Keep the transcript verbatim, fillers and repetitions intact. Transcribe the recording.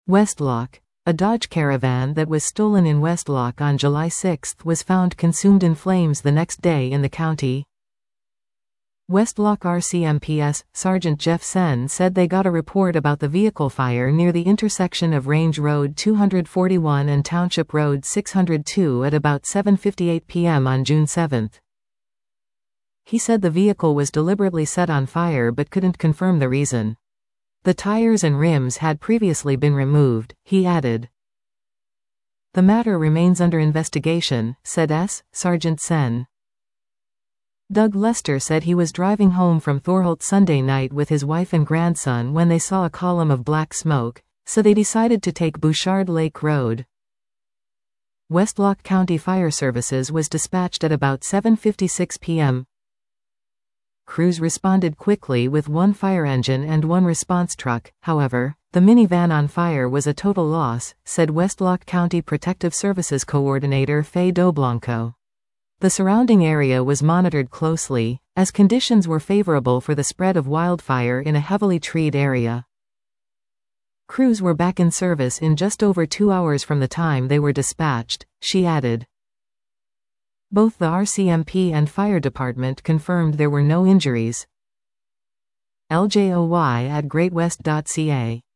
Westlock. A Dodge Caravan that was stolen in Westlock on July sixth was found consumed in flames the next day in the county. Westlock R C M P S Sergeant Jeff Sen said they got a report about the vehicle fire near the intersection of Range Road two forty-one and Township Road six oh two at about seven fifty-eight p m on June seventh. He said the vehicle was deliberately set on fire but couldn't confirm the reason. The tires and rims had previously been removed, he added. The matter remains under investigation, said S. Sergeant Sen. Doug Lester said he was driving home from Thorholt Sunday night with his wife and grandson when they saw a column of black smoke, so they decided to take Bouchard Lake Road. Westlock County Fire Services was dispatched at about seven fifty-six p m Crews responded quickly with one fire engine and one response truck. However, the minivan on fire was a total loss, said Westlock County Protective Services Coordinator Faye Doblanco. The surrounding area was monitored closely, as conditions were favorable for the spread of wildfire in a heavily treed area. Crews were back in service in just over two hours from the time they were dispatched, she added. Both the R C M P and fire department confirmed there were no injuries. L J O Y at great west dot c a